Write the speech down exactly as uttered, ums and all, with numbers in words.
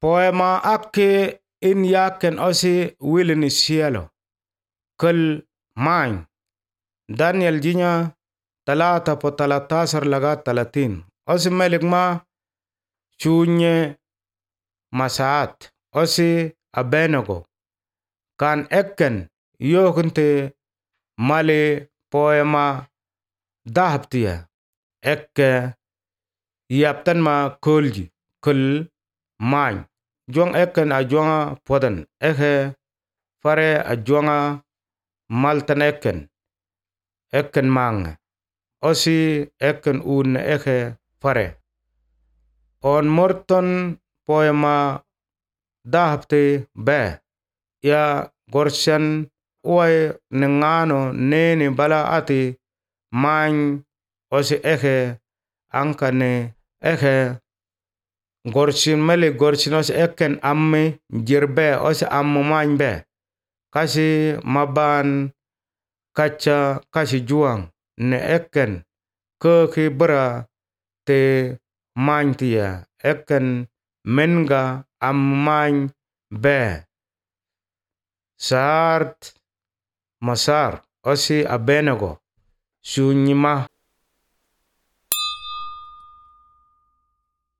Poema ake in yaken osi wilini sielo. Kel main. Daniel jinya talata po talatasar laga talatin. Osi melik ma chunye masaat. Osi Abednego. Kan ekken yokente mali poema dahaptia. Ekke yaptan ma kolji. Kel main. Juang ekken a juanga podan. Ehe fare a juanga maltan ekken. Ekken mange. Osi ekken un ehe fare. On morton poema dahapte be. Ya gorsyan uai nengano nene bala ati main osi ehe angkane ehe gorsin mele gorsin osi ekken amme jirbe osi ammu main be. Kasi maban kaca kasi juang ne ekken ke ki bera te main tia ekken menga am main be. Saart masar osi Abednego sunyima